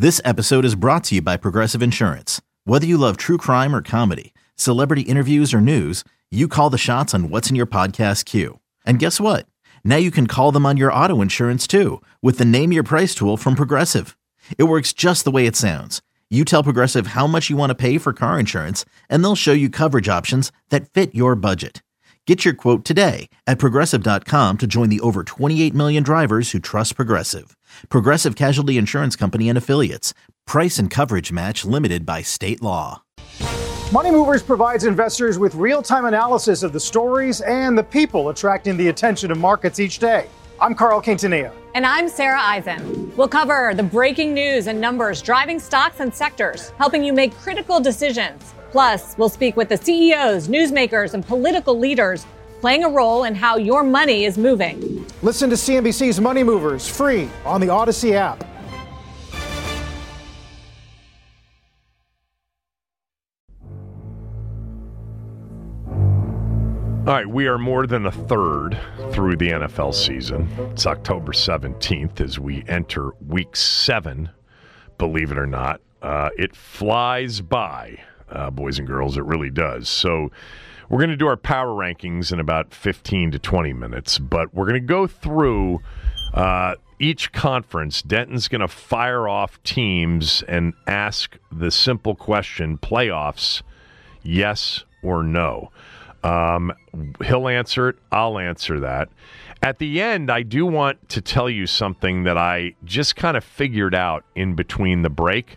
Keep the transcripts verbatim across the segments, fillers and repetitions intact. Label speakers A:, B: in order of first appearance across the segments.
A: This episode is brought to you by Progressive Insurance. Whether you love true crime or comedy, celebrity interviews or news, you call the shots on what's in your podcast queue. And guess what? Now you can call them on your auto insurance too with the Name Your Price tool from Progressive. It works just the way it sounds. You tell Progressive how much you want to pay for car insurance, and they'll show you coverage options that fit your budget. Get your quote today at Progressive dot com to join the over twenty-eight million drivers who trust Progressive. Progressive Casualty Insurance Company and Affiliates. Price and coverage match limited by state law.
B: Money Movers provides investors with real-time analysis of the stories and the people attracting the attention of markets each day. I'm Carl Quintanilla.
C: And I'm Sarah Eisen. We'll cover the breaking news and numbers driving stocks and sectors, helping you make critical decisions. Plus, we'll speak with the C E Os, newsmakers, and political leaders playing a role in how your money is moving.
B: Listen to C N B C's Money Movers free on the Odyssey app.
D: All right, we are more than a third through the N F L season. It's October seventeenth as we enter week seven, believe it or not. Uh, it flies by, uh, boys and girls, it really does. So we're going to do our power rankings in about fifteen to twenty minutes, but we're going to go through uh, each conference. Denton's going to fire off teams and ask the simple question, playoffs, yes or no. Um, he'll answer it. I'll answer that. At the end, I do want to tell you something that I just kind of figured out in between the break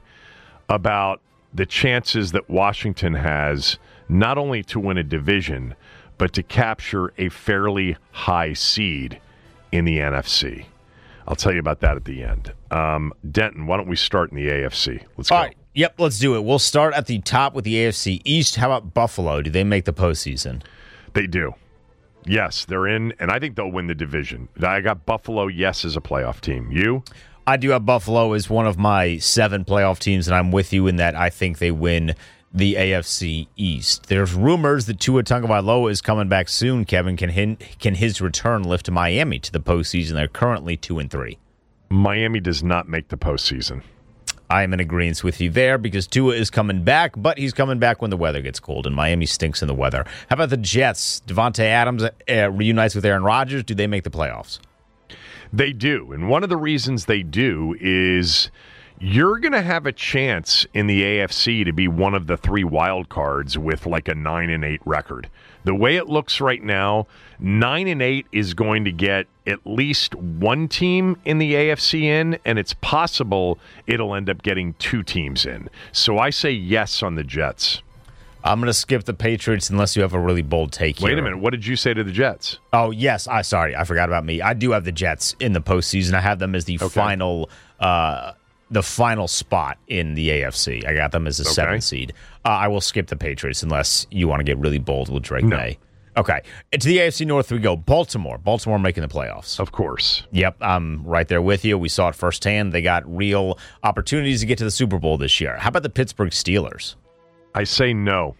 D: about the chances that Washington has not only to win a division, but to capture a fairly high seed in the N F C. I'll tell you about that at the end. Um, Denton, why don't we start in the A F C? Let's go.
E: All right. Yep, let's do it. We'll start at the top with the A F C East. How about Buffalo? Do they make the postseason?
D: They do. Yes, they're in, and I think they'll win the division. I got Buffalo, yes, as a playoff team. You?
E: I do have Buffalo as one of my seven playoff teams, and I'm with you in that I think they win the A F C East. There's rumors that Tua Tagovailoa is coming back soon. Kevin, can hin- can his return lift Miami to the postseason? They're currently two and three.
D: Miami does not make the postseason.
E: I am in agreement with you there because Tua is coming back, but he's coming back when the weather gets cold, and Miami stinks in the weather. How about the Jets? Devontae Adams uh, reunites with Aaron Rodgers. Do they make the playoffs?
D: They do, and one of the reasons they do is you're going to have a chance in the A F C to be one of the three wild cards with like a nine and eight record. The way it looks right now, nine and eight is going to get at least one team in the A F C in, and it's possible it'll end up getting two teams in. So I say yes on the Jets.
E: I'm going to skip the Patriots unless you have a really bold take here.
D: Wait a minute. What did you say to the Jets?
E: Oh, yes. I sorry. I forgot about me. I do have the Jets in the postseason. I have them as the okay. final uh, the final spot in the A F C. I got them as a okay. seventh seed. Uh, I will skip the Patriots unless you want to get really bold with Drake
D: no.
E: May. Okay. To the A F C North we go. Baltimore. Baltimore making the playoffs.
D: Of course.
E: Yep. I'm right there with you. We saw it firsthand. They got real opportunities to get to the Super Bowl this year. How about the Pittsburgh Steelers?
D: I say no.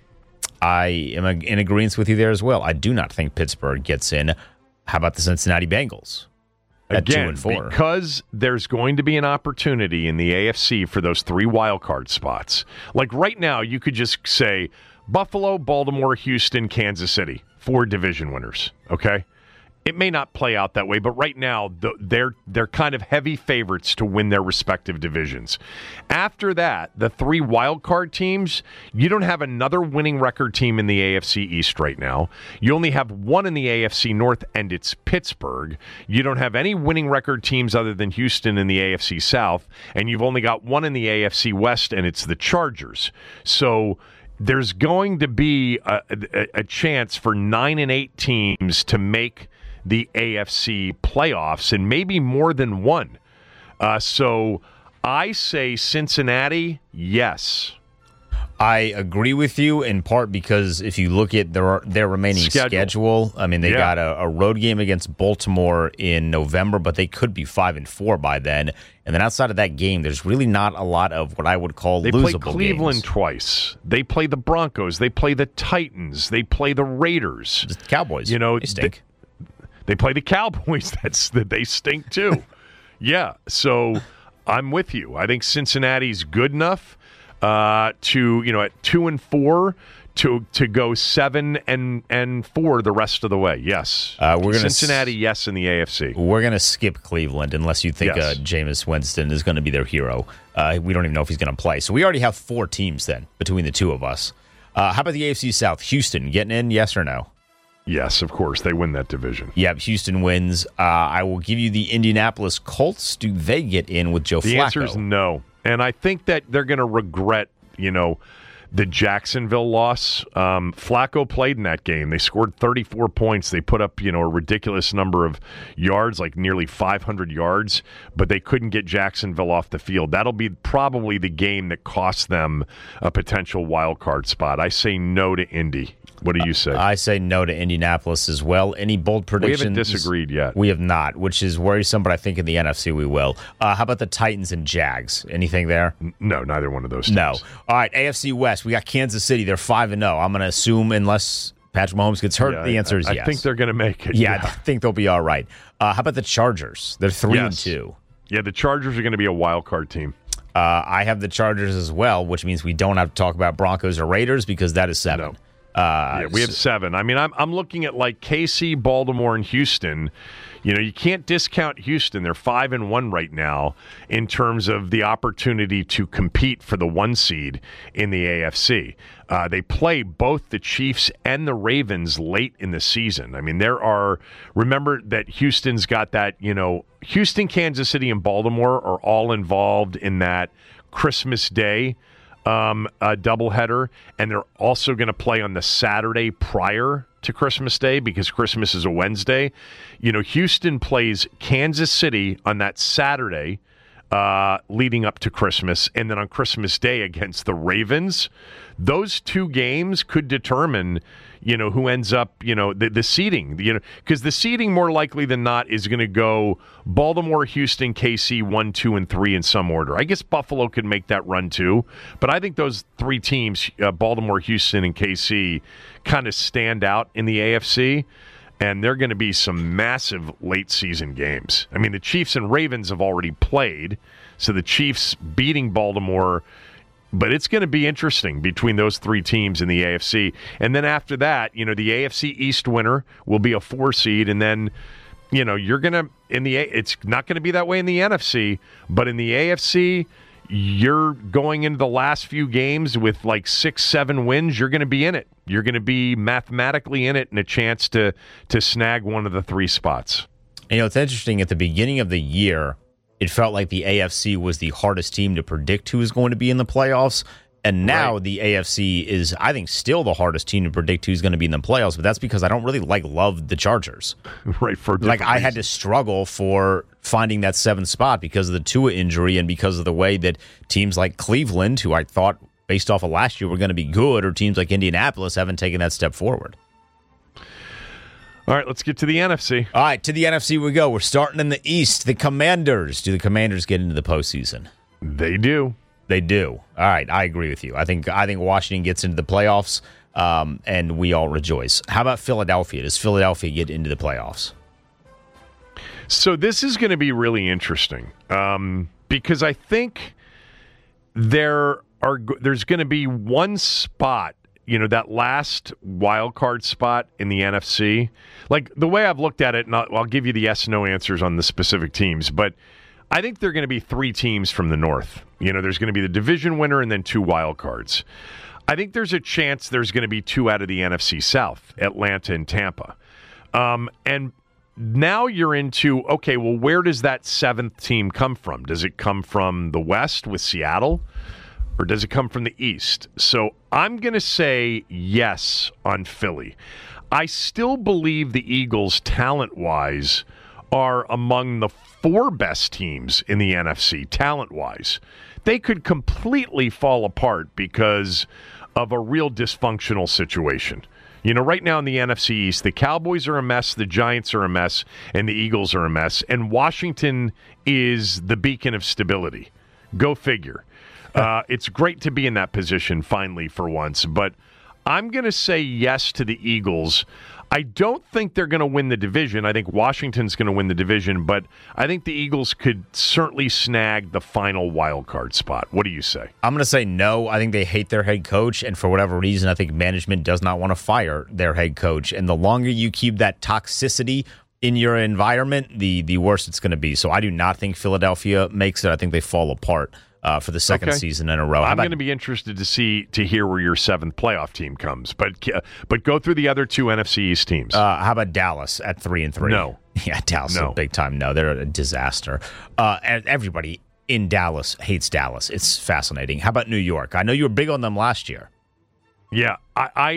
E: I am in agreement with you there as well. I do not think Pittsburgh gets in. How about the Cincinnati Bengals? At
D: Again,
E: two and four?
D: Because there's going to be an opportunity in the A F C for those three wild card spots. Like right now, you could just say Buffalo, Baltimore, Houston, Kansas City, four division winners, okay? It may not play out that way, but right now, the, they're they're kind of heavy favorites to win their respective divisions. After that, the three wild card teams, you don't have another winning record team in the A F C East right now. You only have one in the A F C North, and it's Pittsburgh. You don't have any winning record teams other than Houston in the A F C South, and you've only got one in the A F C West, and it's the Chargers. So there's going to be a, a, a chance for nine and eight teams to make the A F C playoffs, and maybe more than one. Uh, so I say Cincinnati, yes.
E: I agree with you in part because if you look at their their remaining schedule, schedule I mean, they yeah. got a, a road game against Baltimore in November, but they could be five and four by then. And then outside of that game, there's really not a lot of what I would call
D: they
E: losable games.
D: They play Cleveland
E: games.
D: twice. They play the Broncos. They play the Titans. They play the Raiders.
E: The Cowboys.
D: You know,
E: they stink.
D: They, they play the Cowboys. That's that they stink too. Yeah. So I'm with you. I think Cincinnati's good enough uh, to, you know, at two and four to to go seven and and four the rest of the way. Yes,
E: uh, we're gonna
D: Cincinnati. S- yes, in the A F C.
E: We're gonna skip Cleveland unless you think
D: yes.
E: uh, Jameis Winston is going to be their hero. Uh, we don't even know if he's going to play. So we already have four teams then between the two of us. Uh, how about the A F C South? Houston getting in? Yes or no?
D: Yes, of course. They win that division.
E: Yep, Houston wins. Uh, I will give you the Indianapolis Colts. Do they get in with Joe
D: the
E: Flacco?
D: The answer is no. And I think that they're going to regret, you know, the Jacksonville loss. Um, Flacco played in that game. They scored thirty-four points. They put up, you know, a ridiculous number of yards, like nearly five hundred yards, but they couldn't get Jacksonville off the field. That'll be probably the game that costs them a potential wild card spot. I say no to Indy. What do you say?
E: I say no to Indianapolis as well. Any bold predictions?
D: We haven't disagreed yet.
E: We have not, which is worrisome, but I think in the N F C we will. Uh, how about the Titans and Jags? Anything there?
D: No, neither one of those teams.
E: No. All right, A F C West. We got Kansas City. They're five and oh. I'm going to assume unless Patrick Mahomes gets hurt,
D: yeah,
E: the answer is
D: I,
E: yes.
D: I think they're going to make it.
E: Yeah,
D: Yeah,
E: I think they'll be all right. Uh, how about the Chargers? They're three
D: yes.
E: and two.
D: Yeah, the Chargers are going to be a wild card team.
E: Uh, I have the Chargers as well, which means we don't have to talk about Broncos or Raiders because that is seven.
D: No.
E: Uh,
D: yeah, we have seven. I mean, I'm I'm looking at like K C, Baltimore, and Houston. You know, you can't discount Houston. They're five and one right now in terms of the opportunity to compete for the one seed in the A F C. Uh, they play both the Chiefs and the Ravens late in the season. I mean, there are. Remember that Houston's got that. You know, Houston, Kansas City, and Baltimore are all involved in that Christmas Day Um, a doubleheader, and they're also going to play on the Saturday prior to Christmas Day because Christmas is a Wednesday. You know, Houston plays Kansas City on that Saturday uh, leading up to Christmas, and then on Christmas Day against the Ravens. Those two games could determine, you know, who ends up, you know, the, the seeding, you know, because the seeding more likely than not is going to go Baltimore, Houston, K C, one, two, and three in some order. I guess Buffalo could make that run too, but I think those three teams, uh, Baltimore, Houston, and K C, kind of stand out in the A F C, and they're going to be some massive late season games. I mean, the Chiefs and Ravens have already played, so the Chiefs beating Baltimore. But it's going to be interesting between those three teams in the A F C. And then after that, you know, the A F C East winner will be a four seed. And then, you know, you're going to, in the, it's not going to be that way in the N F C. But in the A F C, you're going into the last few games with like six, seven wins. You're going to be in it. You're going to be mathematically in it and a chance to to snag one of the three spots.
E: You know, it's interesting. At the beginning of the year, it felt like the A F C was the hardest team to predict who was going to be in the playoffs. And now right. the A F C is, I think, still the hardest team to predict who's going to be in the playoffs. But that's because I don't really like love the Chargers.
D: Right. For
E: like I
D: reasons.
E: had to struggle for finding that seventh spot because of the Tua injury and because of the way that teams like Cleveland, who I thought based off of last year were going to be good, or teams like Indianapolis haven't taken that step forward.
D: All right, let's get to the N F C.
E: All right, to the N F C we go. We're starting in the East. The Commanders. Do the Commanders get into the postseason?
D: They do.
E: They do. All right, I agree with you. I think I think Washington gets into the playoffs, um, and we all rejoice. How about Philadelphia? Does Philadelphia get into the playoffs?
D: So this is going to be really interesting um, because I think there are there's going to be one spot. You know, that last wild card spot in the N F C, like the way I've looked at it, and I'll, I'll give you the yes, no answers on the specific teams, but I think there are going to be three teams from the North. You know, there's going to be the division winner and then two wild cards. I think there's a chance there's going to be two out of the N F C South, Atlanta and Tampa. Um, and now you're into, okay, well, where does that seventh team come from? Does it come from the West with Seattle? Or does it come from the East? So I'm going to say yes on Philly. I still believe the Eagles, talent-wise, are among the four best teams in the N F C, talent-wise. They could completely fall apart because of a real dysfunctional situation. You know, right now in the N F C East, the Cowboys are a mess, the Giants are a mess, and the Eagles are a mess. And Washington is the beacon of stability. Go figure. Uh, it's great to be in that position finally for once, but I'm going to say yes to the Eagles. I don't think they're going to win the division. I think Washington's going to win the division, but I think the Eagles could certainly snag the final wild card spot. What do you say?
E: I'm going to say no. I think they hate their head coach, and for whatever reason, I think management does not want to fire their head coach. And the longer you keep that toxicity in your environment, the the worse it's going to be. So I do not think Philadelphia makes it. I think they fall apart uh, for the second okay. season in a row.
D: I'm going to be interested to see to hear where your seventh playoff team comes. But uh, but go through the other two N F C East teams.
E: Uh, how about Dallas at three and three?
D: No.
E: Yeah, Dallas
D: no.
E: is a big time. No, they're a disaster. Uh, and everybody in Dallas hates Dallas. It's fascinating. How about New York? I know you were big on them last year.
D: Yeah, I, I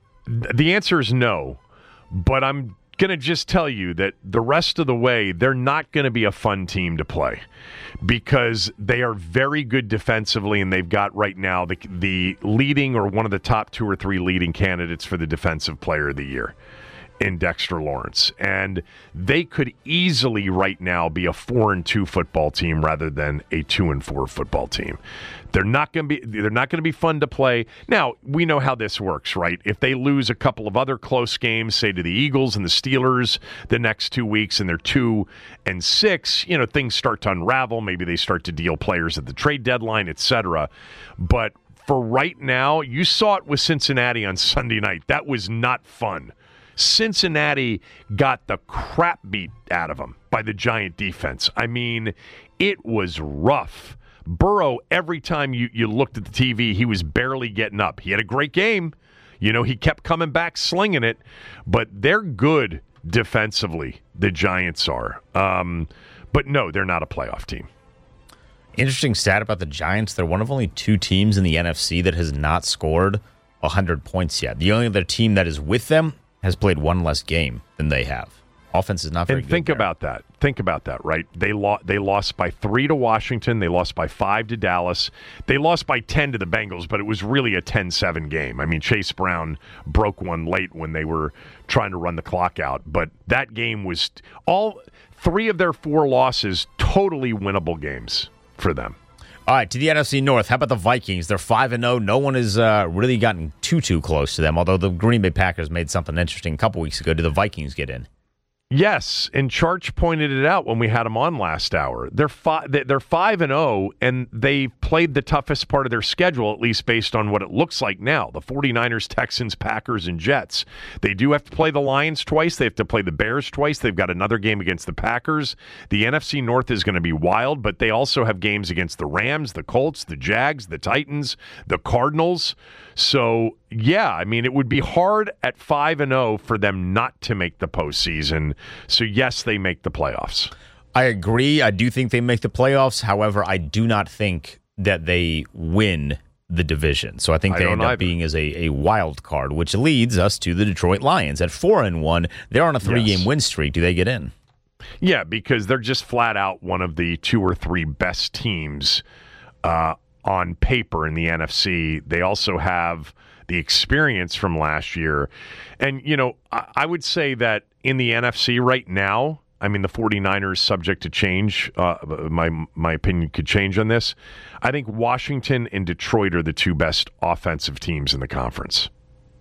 D: the answer is no, but I'm going to just tell you that the rest of the way, they're not going to be a fun team to play because they are very good defensively, and they've got right now the, the leading or one of the top two or three leading candidates for the Defensive Player of the Year in Dexter Lawrence. And they could easily right now be a four and two football team rather than a two and four football team. They're not going to be they're not going to be fun to play. Now, we know how this works, right? If they lose a couple of other close games, say to the Eagles and the Steelers the next two weeks and they're two and six, you know, things start to unravel. Maybe they start to deal players at the trade deadline, et cetera. But for right now, you saw it with Cincinnati on Sunday night. That was not fun. Cincinnati got the crap beat out of them by the Giant defense. I mean, it was rough. Burrow, every time you, you looked at the T V, he was barely getting up. He had a great game. You know, he kept coming back slinging it, but they're good defensively, the Giants are. Um, but no, they're not a playoff team.
E: Interesting stat about the Giants. They're one of only two teams in the N F C that has not scored one hundred points yet. The only other team that is with them has played one less game than they have. Offense is not very
D: and
E: good.
D: Think
E: there.
D: about that. Think about that, right? They lost. They lost by three to Washington. They lost by five to Dallas. They lost by ten to the Bengals, but it was really a ten seven game. I mean, Chase Brown broke one late when they were trying to run the clock out. But that game was all three of their four losses, totally winnable games for them.
E: All right, to the N F C North. How about the Vikings? They're five and oh. No one has uh, really gotten too, too close to them, although the Green Bay Packers made something interesting a couple weeks ago. Do the Vikings get in?
D: Yes, and Charch pointed it out when we had them on last hour. They're five. They're five and zero, and they played the toughest part of their schedule, at least based on what it looks like now. The 49ers, Texans, Packers, and Jets. They do have to play the Lions twice. They have to play the Bears twice. They've got another game against the Packers. The N F C North is going to be wild, but they also have games against the Rams, the Colts, the Jags, the Titans, the Cardinals. So, yeah, I mean, it would be hard at five and oh for them not to make the postseason. So, yes, they make the playoffs.
E: I agree. I do think they make the playoffs. However, I do not think that they win the division. So I think they I end up either. being as a, a wild card, which leads us to the Detroit Lions at four and one. They're on a three-game yes. win streak. Do they get in?
D: Yeah, because they're just flat out one of the two or three best teams uh on paper in the N F C. They also have the experience from last year. And, you know, I, I would say that in the N F C right now, I mean, the 49ers subject to change. Uh, my my opinion could change on this. I think Washington and Detroit are the two best offensive teams in the conference.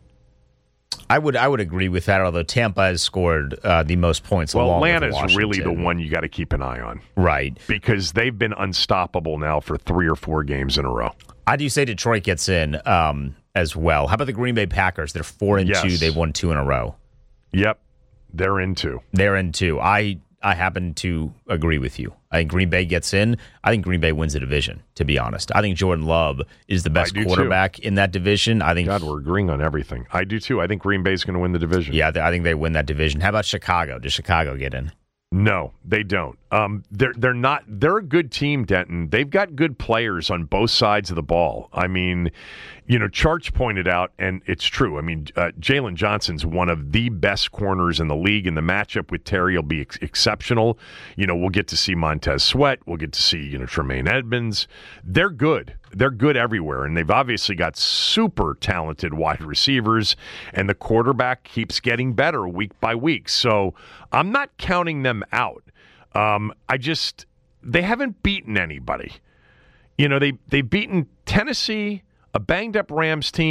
E: I would I would agree with that, although Tampa has scored uh, the most points
D: well,
E: along
D: Atlanta's
E: with Washington.
D: Really the one you got to keep an eye on.
E: Right.
D: Because they've been unstoppable now for three or four games in a row.
E: I do say Detroit gets in um, as well. How about the Green Bay Packers? They're four and
D: yes.
E: two. They've won two in a row.
D: Yep. They're in two.
E: They're in two. I, I happen to agree with you. I think Green Bay gets in. I think Green Bay wins the division, to be honest. I think Jordan Love is the best quarterback too. in that division. I think.
D: God, we're agreeing on everything. I do too. I think Green Bay's going to win the division.
E: Yeah, I think they win that division. How about Chicago? Does Chicago get in?
D: No, they don't. Um, they're they're not. They're a good team, Denton. They've got good players on both sides of the ball. I mean, you know, Charch pointed out, and it's true. I mean, uh, Jalen Johnson's one of the best corners in the league, and the matchup with Terry will be ex- exceptional. You know, we'll get to see Montez Sweat. We'll get to see, you know, Tremaine Edmonds. They're good. They're good everywhere, and they've obviously got super talented wide receivers, and the quarterback keeps getting better week by week. So I'm not counting them out. Um, I just, they haven't beaten anybody. You know, they, they've beaten Tennessee, a banged-up Rams team,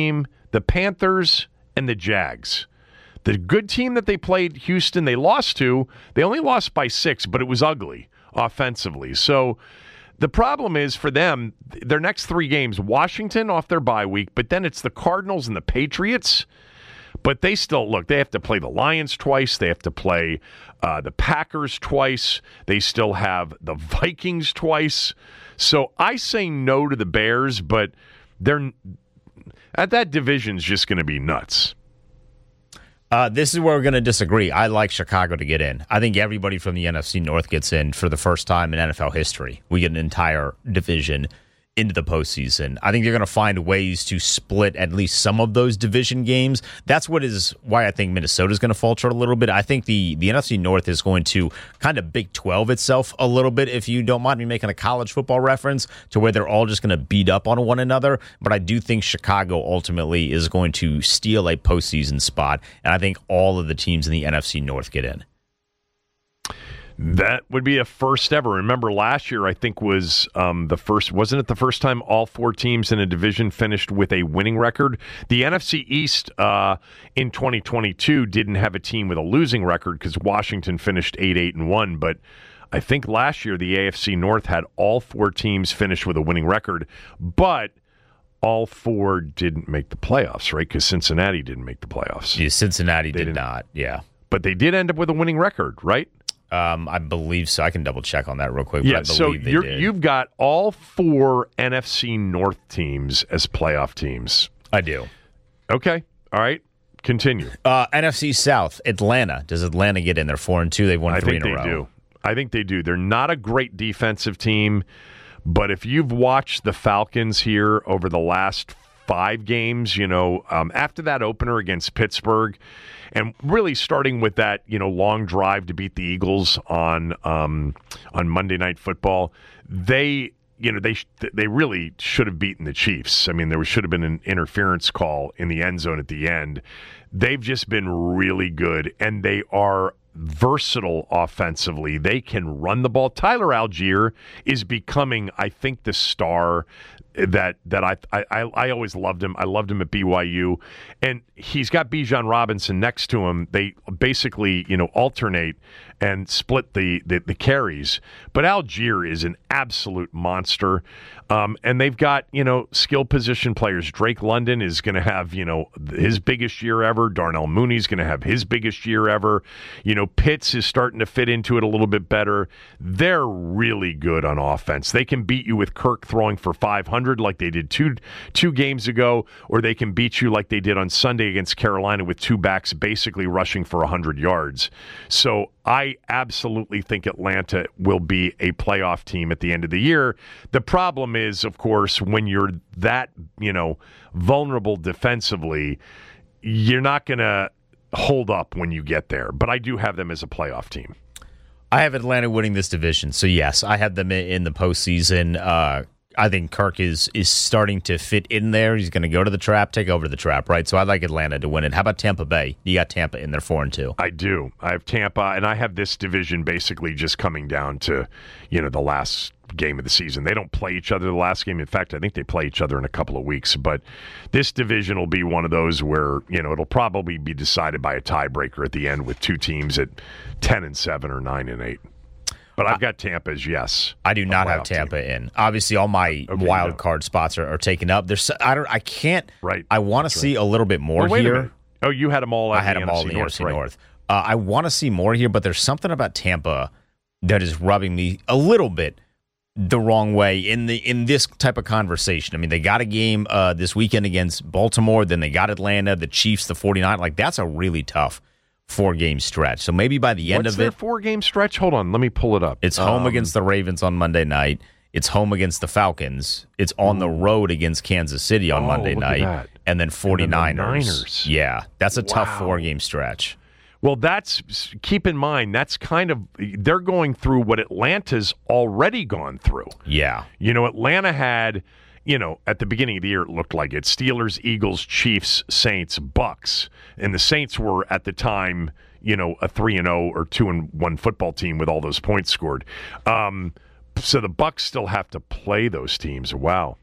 D: the Panthers, and the Jags. The good team that they played, Houston, they lost to. They only lost by six, but it was ugly offensively. So the problem is for them, their next three games, Washington off their bye week, but then it's the Cardinals and the Patriots. But they still, look, they have to play the Lions twice. They have to play uh, the Packers twice. They still have the Vikings twice. So I say no to the Bears, but they're at that division's just going to be nuts.
E: Uh, this is where we're going to disagree. I like Chicago to get in. I think everybody from the N F C North gets in for the first time in N F L history. We get an entire division into the postseason. I think they're going to find ways to split at least some of those division games. That's what is why I think Minnesota is going to falter a little bit. I think the, the N F C North is going to kind of Big twelve itself a little bit, if you don't mind me making a college football reference, to where they're all just going to beat up on one another. But I do think Chicago ultimately is going to steal a postseason spot, and I think all of the teams in the N F C North get in.
D: That would be a first ever. Remember last year, I think was um, the first, wasn't it the first time all four teams in a division finished with a winning record? The N F C East uh, in twenty twenty-two didn't have a team with a losing record because Washington finished eight eight and one, but I think last year the A F C North had all four teams finish with a winning record, but all four didn't make the playoffs, right? Because Cincinnati didn't make the playoffs.
E: Yeah, Cincinnati
D: They
E: did
D: didn't.
E: not, yeah.
D: But they did end up with a winning record, right?
E: Um, I believe so. I can double check on that real quick.
D: Yeah,
E: but I
D: so
E: believe they
D: you're,
E: did.
D: you've got all four N F C North teams as playoff teams.
E: I do.
D: Okay, all right, continue.
E: Uh, N F C South, Atlanta. Does Atlanta get in? They're four and two. They've won
D: I
E: three
D: think
E: in a
D: they
E: row.
D: do. I think they do. They're not a great defensive team, but if you've watched the Falcons here over the last five games, you know, um, after that opener against Pittsburgh, and really starting with that, you know, long drive to beat the Eagles on um, on Monday Night Football, they, you know, they they really should have beaten the Chiefs. I mean, there should have been an interference call in the end zone at the end. They've just been really good, and they are versatile offensively. They can run the ball. Tyler Algier is becoming, I think, the star that that I, I I always loved him. I loved him at B Y U, and he's got Bijan Robinson next to him. They basically, you know, alternate and split the the, the carries. But Algier is an absolute monster, um, and they've got, you know, skill position players. Drake London is going to have, you know, his biggest year ever. Darnell Mooney's going to have his biggest year ever. You know, Pitts is starting to fit into it a little bit better. They're really good on offense. They can beat you with Kirk throwing for five hundred like they did two two games ago, or they can beat you like they did on Sunday against Carolina with two backs basically rushing for one hundred yards. So I absolutely think Atlanta will be a playoff team at the end of the year. The problem is, of course, when you're that, you know, vulnerable defensively, you're not going to hold up when you get there. But I do have them as a playoff team.
E: I have Atlanta winning this division, so yes, I have them in the postseason. Uh, I think Kirk is is starting to fit in there. He's going to go to the trap, take over the trap, right? So I like Atlanta to win it. How about Tampa Bay? You got Tampa in there four and two.
D: I do. I have Tampa, and I have this division basically just coming down to, you know, the last game of the season. They don't play each other the last game. In fact, I think they play each other in a couple of weeks. But this division will be one of those where, you know, it'll probably be decided by a tiebreaker at the end with two teams at ten and seven or nine and eight. But I've got Tampa as yes.
E: I do not have Tampa
D: team.
E: in. Obviously, all my
D: Okay,
E: wild
D: no.
E: card spots are, are taken up. There's I don't I can't.
D: Right.
E: I want to
D: That's
E: see a little bit more
D: Well, wait a
E: here.
D: minute. Oh, you had them all.
E: I
D: Out
E: had
D: in
E: them
D: the
E: all
D: N F C
E: in the N F
D: North,
E: C
D: right?
E: North. Uh, I want to see more here, but there's something about Tampa that is rubbing me a little bit the wrong way in the in this type of conversation. I mean, they got a game uh, this weekend against Baltimore, then they got Atlanta, the Chiefs, the forty-nine. Like, that's a really tough four-game stretch. So maybe by the end
D: What's
E: of
D: their
E: it,
D: four-game stretch? Hold on, let me pull it up.
E: it's home
D: Um,
E: against the Ravens on Monday night. It's home against the Falcons. It's on the road against Kansas City on
D: Oh,
E: Monday
D: look at
E: night.
D: that.
E: And then forty-niners.
D: Niners.
E: Yeah, that's a tough
D: Wow.
E: four-game stretch.
D: Well, that's keep in mind that's kind of they're going through what Atlanta's already gone through.
E: Yeah.
D: You know, Atlanta had, you know, at the beginning of the year, it looked like it. Steelers, Eagles, Chiefs, Saints, Bucks. And the Saints were, at the time, you know, a three and oh or two and one football team with all those points scored. Um, so the Bucks still have to play those teams. Wow.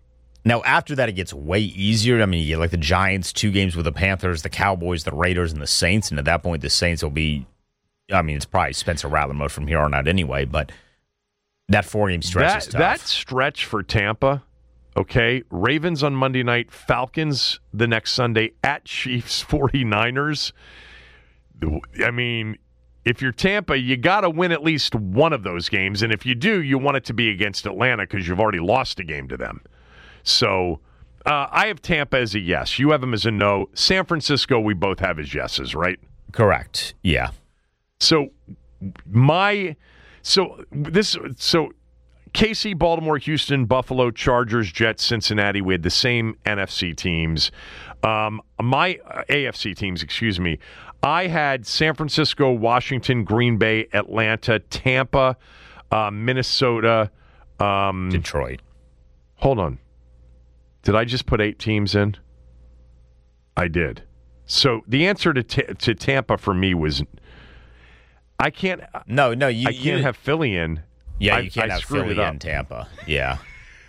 E: Now, after that, it gets way easier. I mean, you get like the Giants, two games with the Panthers, the Cowboys, the Raiders, and the Saints. And at that point, the Saints will be, I mean, it's probably Spencer Rattler mode from here on out anyway, but that four-game stretch
D: that,
E: is tough.
D: That stretch for Tampa, okay, Ravens on Monday night, Falcons the next Sunday, at Chiefs, 49ers. I mean, if you're Tampa, you got to win at least one of those games. And if you do, you want it to be against Atlanta because you've already lost a game to them. So uh, I have Tampa as a yes. You have them as a no. San Francisco, we both have as yeses, right?
E: Correct. Yeah.
D: So my so this so K C, Baltimore, Houston, Buffalo, Chargers, Jets, Cincinnati. We had the same N F C teams. Um, my uh, A F C teams, excuse me. I had San Francisco, Washington, Green Bay, Atlanta, Tampa, uh, Minnesota, um,
E: Detroit.
D: Hold on. Did I just put eight teams in? I did. So the answer to t- to Tampa for me was I can't.
E: No, no, you
D: I can't
E: you,
D: have Philly in.
E: Yeah,
D: I,
E: you can't
D: I
E: have
D: screwed
E: Philly
D: it up.
E: in Tampa. Yeah.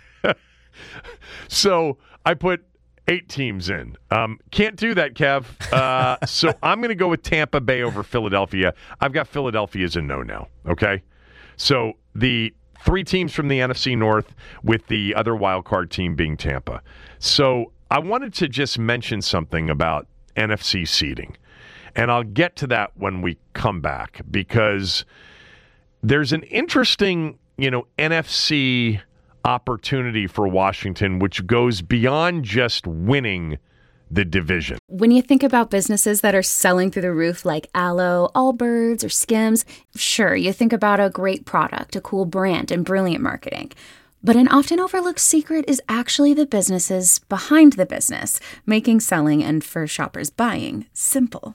D: So I put eight teams in. Um, can't do that, Kev. Uh, so I'm going to go with Tampa Bay over Philadelphia. I've got Philadelphia as a no now. Okay. So the three teams from the N F C North with the other wild card team being Tampa. So I wanted to just mention something about N F C seeding. And I'll get to that when we come back because there's an interesting, you know, N F C opportunity for Washington, which goes beyond just winning the division.
F: When you think about businesses that are selling through the roof like Aloe, Allbirds, or Skims, sure, you think about a great product, a cool brand, and brilliant marketing. But an often overlooked secret is actually the businesses behind the business, making selling and, for shoppers, buying simple.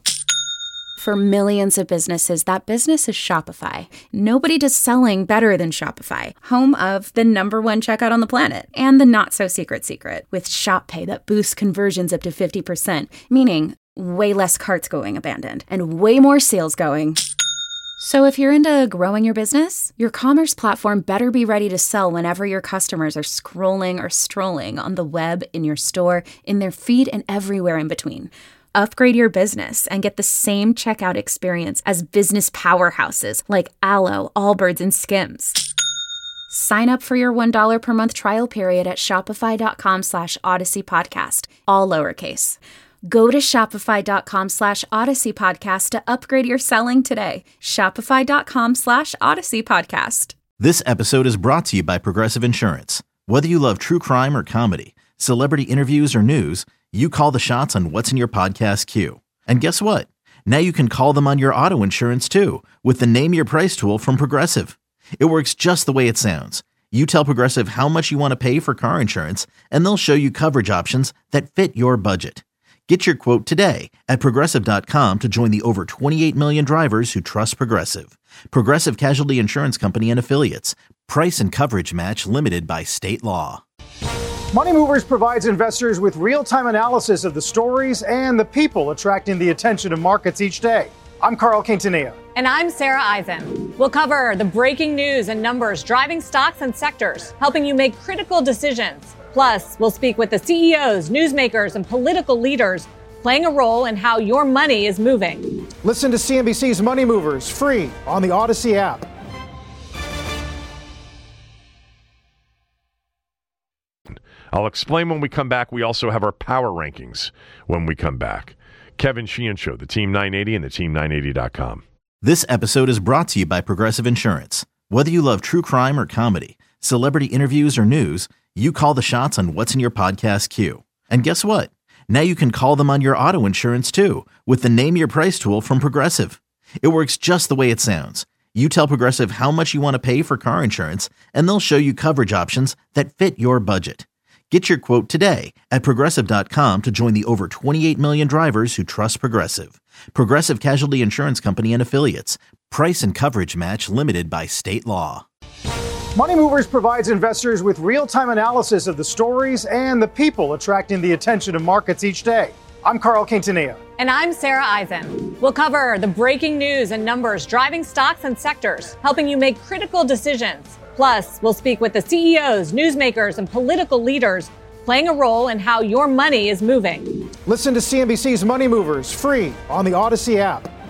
F: For millions of businesses, that business is Shopify. Nobody does selling better than Shopify, home of the number one checkout on the planet, and the not-so-secret secret, with Shop Pay that boosts conversions up to fifty percent, meaning way less carts going abandoned, and way more sales going. So if you're into growing your business, your commerce platform better be ready to sell whenever your customers are scrolling or strolling on the web, in your store, in their feed, and everywhere in between. Upgrade your business and get the same checkout experience as business powerhouses like Aloe, Allbirds, and Skims. Sign up for your one dollar per month trial period at shopify.com slash Odyssey Podcast, all lowercase. Go to shopify.com slash Odyssey Podcast to upgrade your selling today. Shopify.com slash Odyssey Podcast.
A: This episode is brought to you by Progressive Insurance. Whether you love true crime or comedy, celebrity interviews or news, you call the shots on what's in your podcast queue. And guess what? Now you can call them on your auto insurance too with the Name Your Price tool from Progressive. It works just the way it sounds. You tell Progressive how much you want to pay for car insurance, and they'll show you coverage options that fit your budget. Get your quote today at Progressive dot com to join the over twenty-eight million drivers who trust Progressive. Progressive Casualty Insurance Company and Affiliates. Price and coverage match limited by state law.
B: Money Movers provides investors with real-time analysis of the stories and the people attracting the attention of markets each day. I'm Carl Quintanilla.
C: And I'm Sarah Eisen. We'll cover the breaking news and numbers driving stocks and sectors, helping you make critical decisions. Plus, we'll speak with the C E Os, newsmakers, and political leaders playing a role in how your money is moving.
B: Listen to C N B C's Money Movers free on the Odyssey app.
D: I'll explain when we come back. We also have our power rankings when we come back. Kevin Sheehan Show, the Team nine eighty and the team nine eighty dot com.
A: This episode is brought to you by Progressive Insurance. Whether you love true crime or comedy, celebrity interviews or news, you call the shots on what's in your podcast queue. And guess what? Now you can call them on your auto insurance too with the Name Your Price tool from Progressive. It works just the way it sounds. You tell Progressive how much you want to pay for car insurance, and they'll show you coverage options that fit your budget. Get your quote today at Progressive dot com to join the over twenty-eight million drivers who trust Progressive. Progressive Casualty Insurance Company and Affiliates. Price and coverage match limited by state law.
B: Money Movers provides investors with real-time analysis of the stories and the people attracting the attention of markets each day. I'm Carl Quintanilla.
C: And I'm Sarah Eisen. We'll cover the breaking news and numbers driving stocks and sectors, helping you make critical decisions. Plus, we'll speak with the C E Os, newsmakers, and political leaders playing a role in how your money is moving.
B: Listen to C N B C's Money Movers free on the Odyssey app.